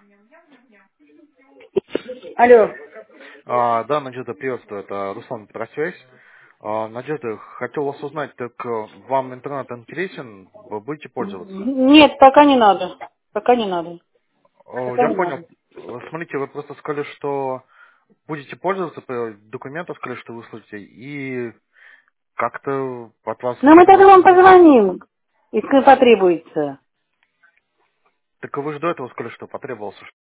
Алло. Да, Надежда, приветствую, это Руслан Петросвязь. Надежда, хотел вас узнать, так вам интернет интересен, вы будете пользоваться? Нет, пока не надо. Пока не надо. Пока Я не понял. надо. Смотрите, вы просто сказали, что будете пользоваться, документы сказали, что вышлите, и как-то от вас Но мы тогда больше вам не... позвоним, если потребуется. Так вы же до этого сказали, что потребовался